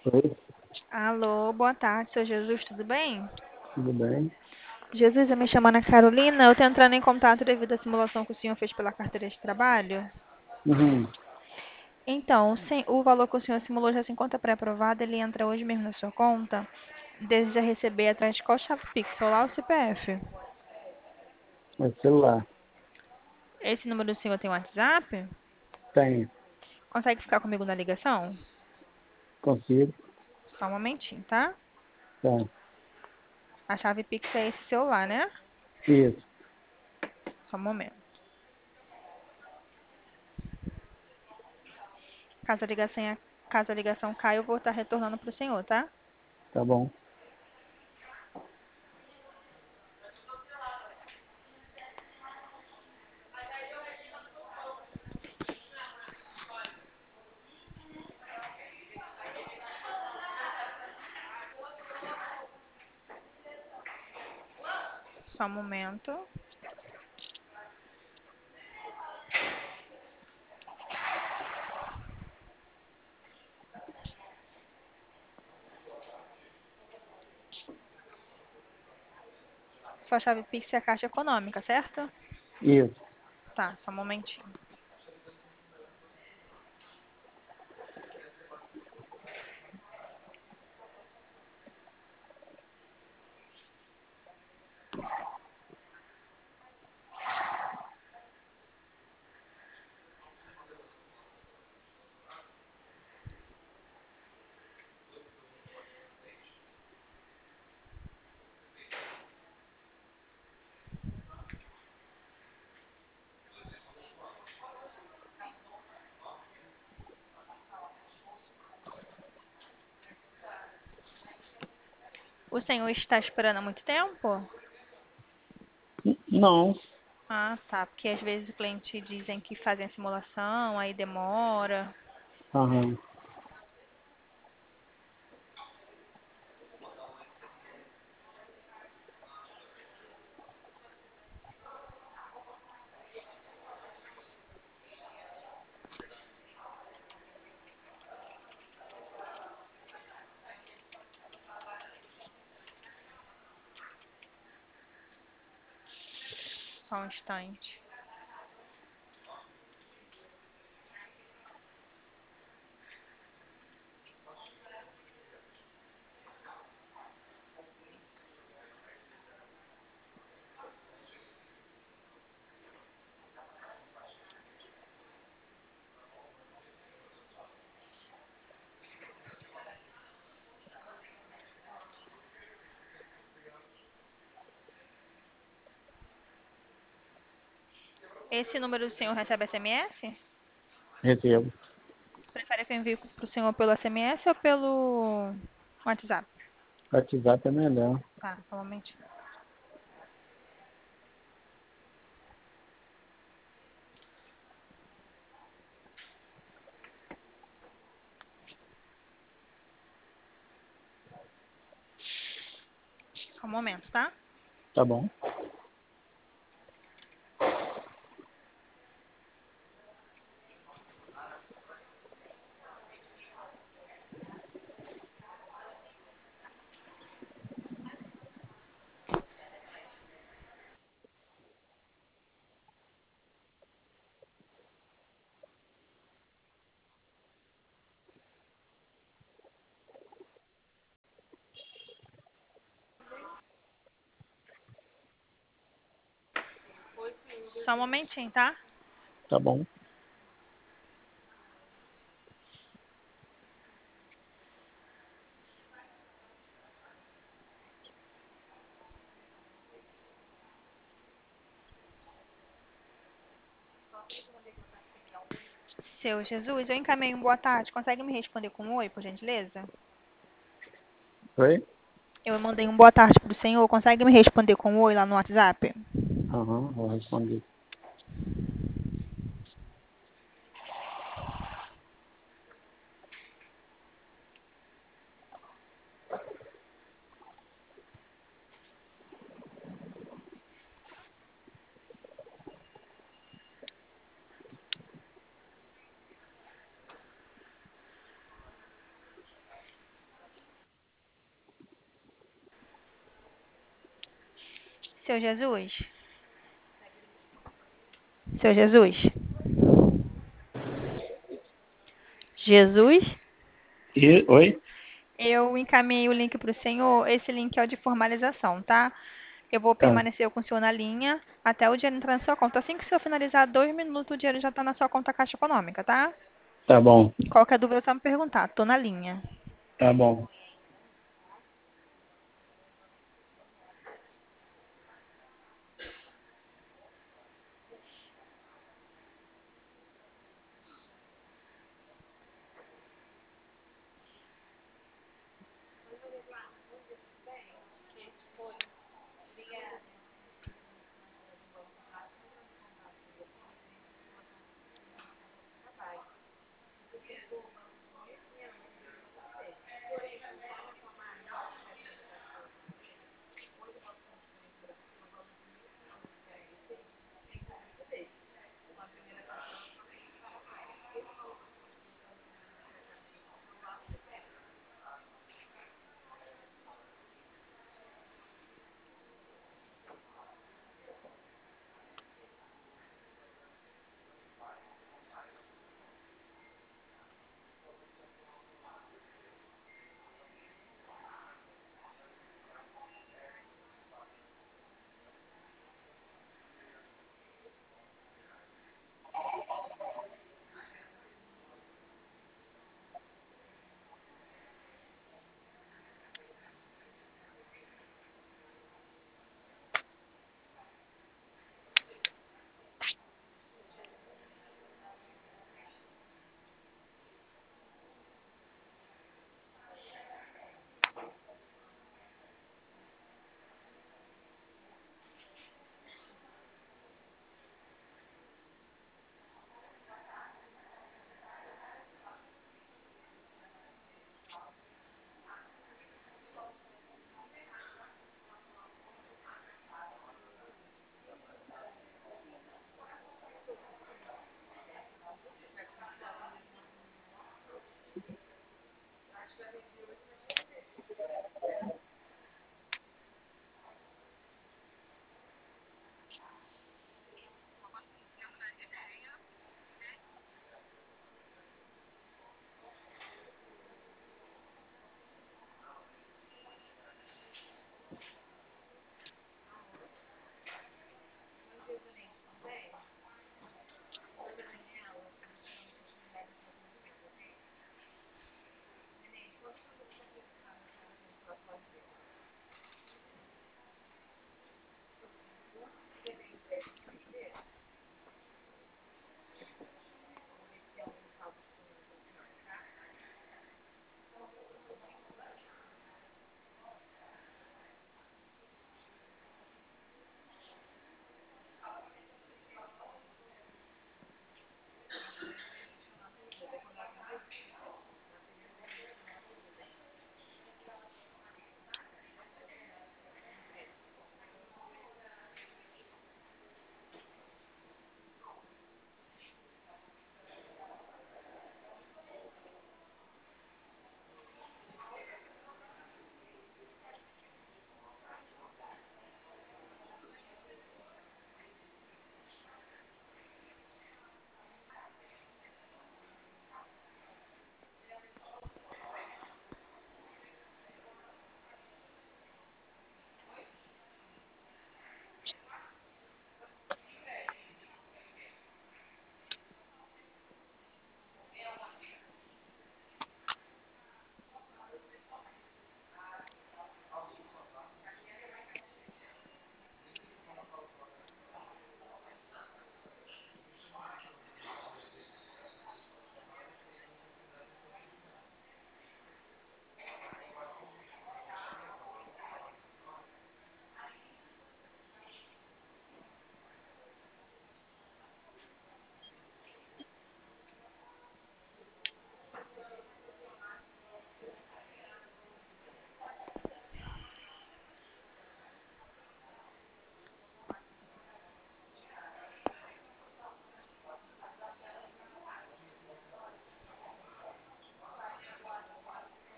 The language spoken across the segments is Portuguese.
Oi, Alô, boa tarde, seu Jesus, tudo bem? tudo bem? Jesus, eu me chamo Ana Carolina, eu estou entrando em contato devido à simulação que o senhor fez pela carteira de trabalho. Uhum. Então, o valor que o senhor simulou já se encontra pré-aprovado, ele entra hoje mesmo na sua conta. Deseja receber através de qual chave Pix, lá o CPF. É celular. Esse número do senhor tem WhatsApp? Tem. Consegue ficar comigo na ligação? Consigo? Só um momentinho, tá? Tá. A chave Pix é esse celular, né? Isso. Só um momento. Caso a ligação, caso a ligação caia, eu vou estar retornando para o senhor, tá? Tá bom. Só um momento. Sua chave Pix é a Caixa Econômica, certo? Isso. Tá, só um momentinho. O senhor está esperando há muito tempo? Não. Ah, tá. Porque às vezes o cliente dizem que fazem a simulação, aí demora. Aham. Só um instante. Esse número do senhor recebe SMS? Recebo. Prefere que eu envie para o senhor pelo SMS ou pelo WhatsApp? WhatsApp é melhor. Tá, só um momentinho. Só um momento, tá? Tá bom. Só um momentinho, tá? Tá bom. Seu Jesus, eu encaminhei um boa tarde. Consegue me responder com um oi, por gentileza? Oi? Eu mandei um boa tarde pro senhor. Consegue me responder com um oi lá no WhatsApp? Aham, vou responder. Seu Jesus? Seu Jesus? Jesus? Oi? Eu encaminhei o link para o senhor. Esse link é o de formalização, tá? Eu vou Tá, permanecer com o senhor na linha até o dinheiro entrar na sua conta. Assim que o senhor finalizar 2 minutos, o dinheiro já está na sua conta Caixa Econômica, tá? tá bom, Qualquer dúvida é só me perguntar. Tô na linha. tá bom.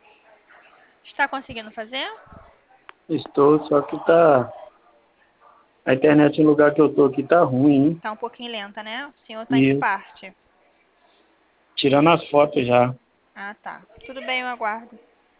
Está conseguindo fazer? Estou, só que tá. A internet no lugar que eu tô aqui tá ruim, hein? Tá um pouquinho lenta, né? O senhor tá em que E parte? tirando as fotos já. Ah, tá. Tudo bem, eu aguardo.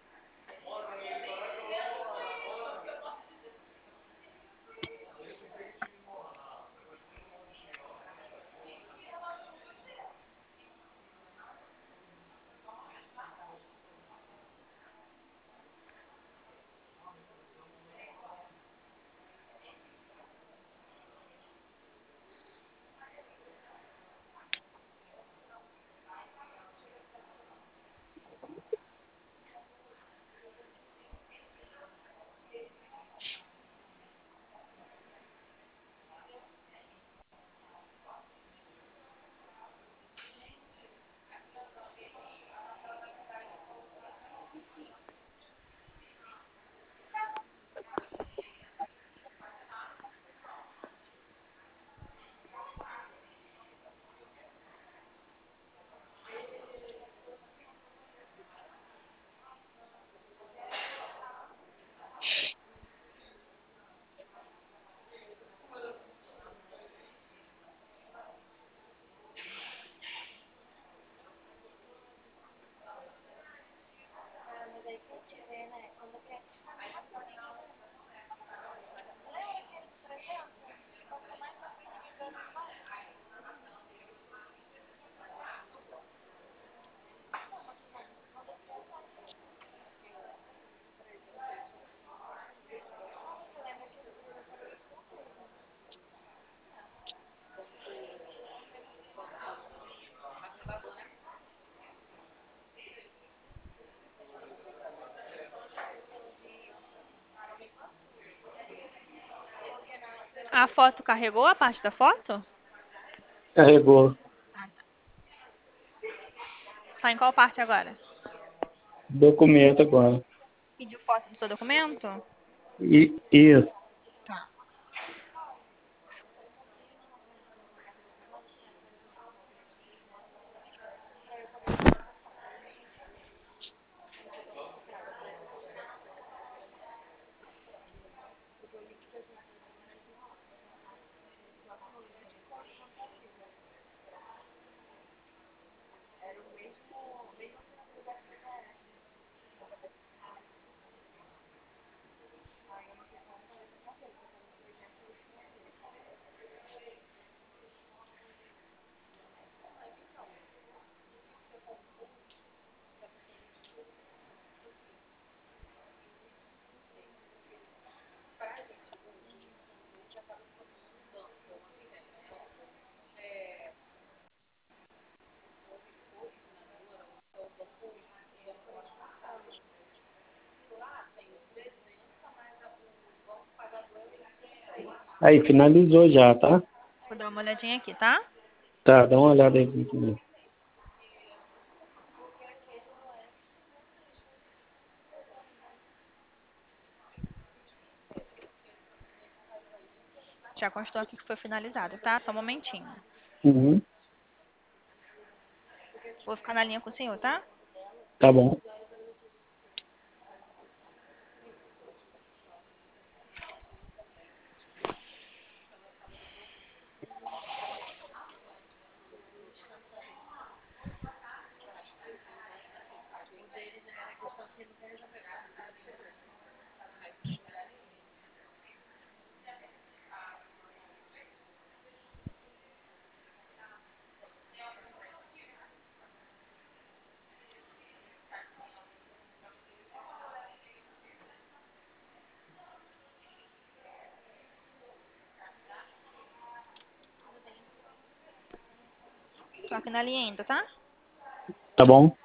A foto carregou a parte da foto? Carregou. Tá em qual parte agora? Documento agora. Pediu foto do seu documento? Isso. Tá. Aí, finalizou já, tá? Vou dar uma olhadinha aqui, tá? Tá, dá uma olhada aí comigo. Já constou aqui que foi finalizado, tá? Só um momentinho. Uhum. Vou ficar na linha com o senhor, tá? Tá bom. Tô aqui na linha ainda, tá? Tá bom.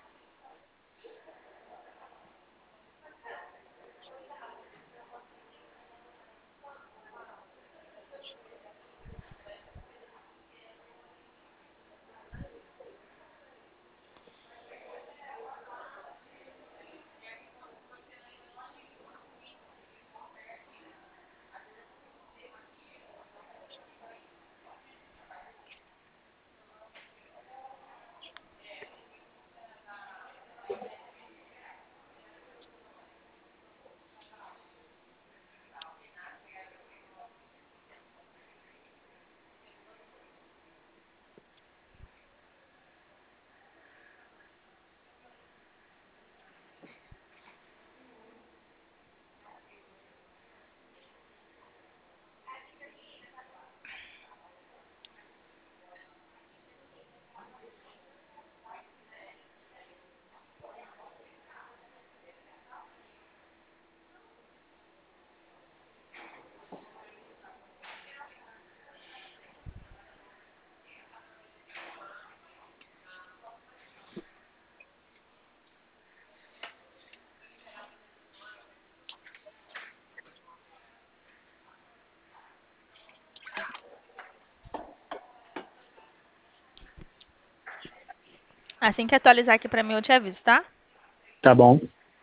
Assim que atualizar aqui pra mim, eu te aviso, tá? Tá bom.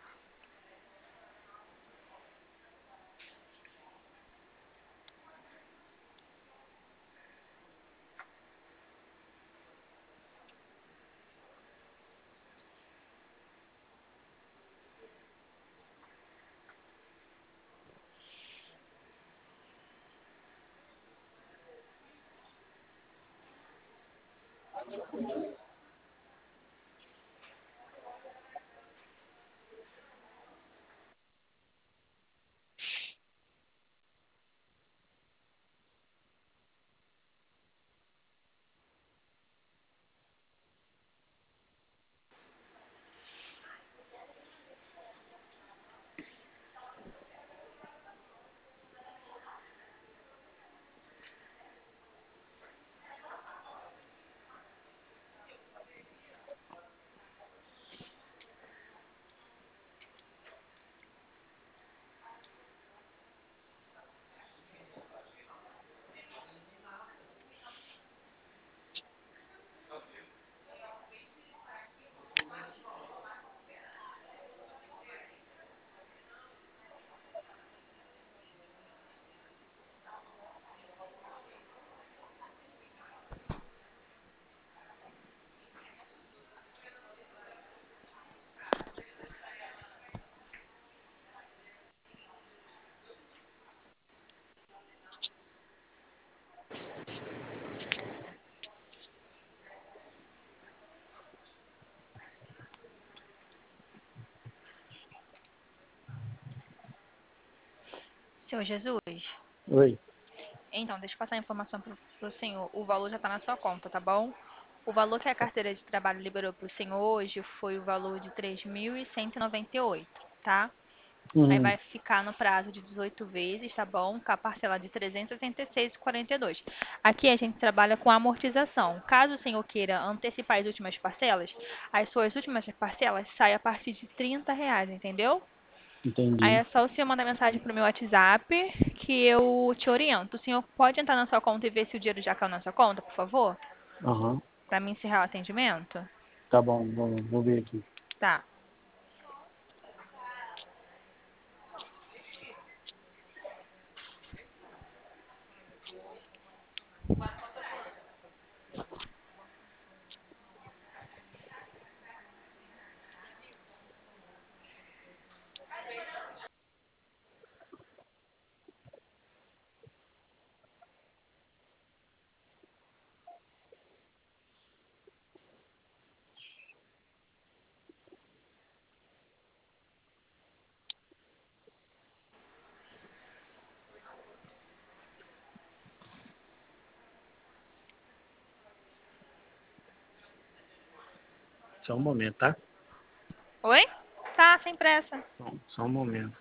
Senhor Jesus. Oi. Então, deixa eu passar a informação pro senhor. O valor já tá na sua conta, tá bom? O valor que a carteira de trabalho liberou pro senhor hoje foi o valor de 3.198, tá? Aí Uhum. vai ficar no prazo de 18 vezes, tá bom? Com a parcela de 366,42. Aqui a gente trabalha com amortização. Caso o senhor queira antecipar as últimas parcelas, as suas últimas parcelas saem a partir de R$ 30, entendeu? Aí Entendi. é só o senhor mandar mensagem pro meu WhatsApp que eu te oriento. O senhor pode entrar na sua conta e ver se o dinheiro já caiu na sua conta, por favor? Aham. Pra mim encerrar o atendimento? Tá bom, vou ver aqui. Tá. Só um momento, tá? Oi? Tá, sem pressa. Só um momento.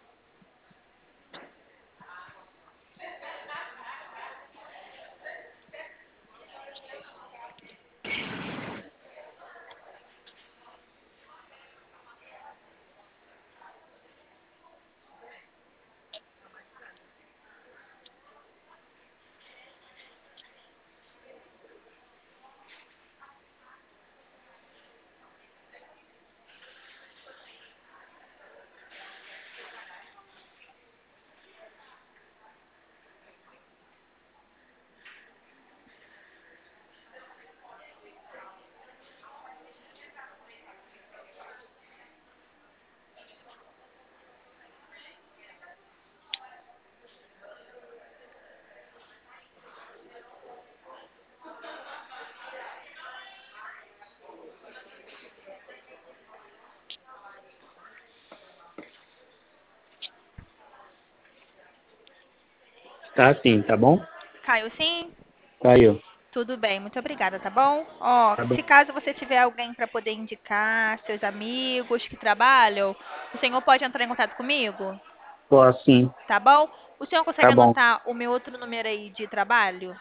Tá sim, tá bom? Caiu sim? Caiu. Tudo bem, muito obrigada, tá bom? Ó, Tá se bom. caso você tiver alguém para poder indicar, seus amigos que trabalham, o senhor pode entrar em contato comigo, Posso sim. tá bom? O senhor consegue Tá bom. anotar o meu outro número aí de trabalho?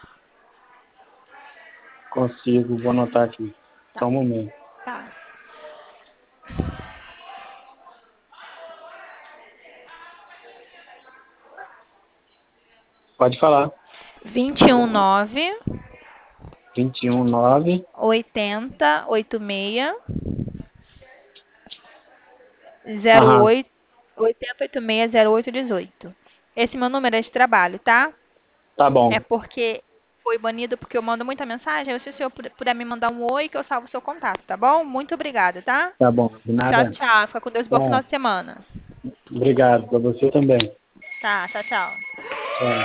Consigo, vou anotar aqui. Tá, Só um momento. tá. Pode falar. 219 219. 8086 Aham, 08 80860818. Esse meu número é de trabalho, tá? tá É bom, porque foi banido porque eu mando muita mensagem. Se o senhor puder me mandar um oi, que eu salvo o seu contato, tá bom? Muito obrigada, tá? tá bom. De Tchau, nada. tchau. Fica com Deus. Bom final Tá. de semana. Obrigado, para você também. Tá, tchau, tchau.